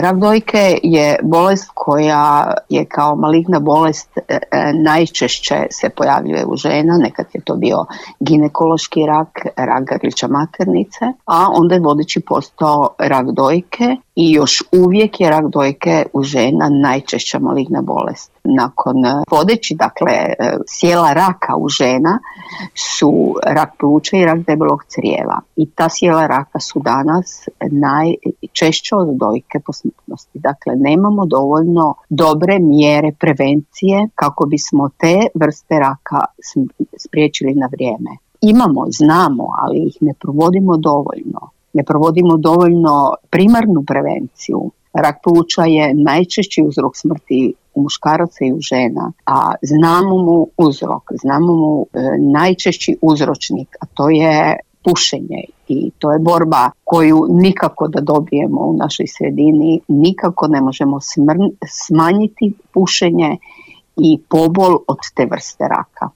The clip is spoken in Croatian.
Rak dojke je bolest koja je kao maligna bolest najčešće se pojavljuje u žena, nekad je to bio ginekološki rak, rak grlića maternice, a onda je vodeći postao rak dojke i još uvijek je rak dojke u žena najčešća maligna bolest. Nakon vodeći, dakle, sjela raka u žena su rak pluća i rak debelog crijeva. I ta sjela raka su danas najčešće od dojke po smrtnosti. Dakle, nemamo dovoljno dobre mjere prevencije kako bismo te vrste raka spriječili na vrijeme. Imamo, znamo, ali ih ne provodimo dovoljno. Ne provodimo dovoljno primarnu prevenciju. Rak pluća je najčešći uzrok smrti u muškaraca i u žena, a znamo mu uzrok, znamo mu najčešći uzročnik, a to je pušenje i to je borba koju nikako da dobijemo u našoj sredini, nikako ne možemo smanjiti pušenje i pobol od te vrste raka.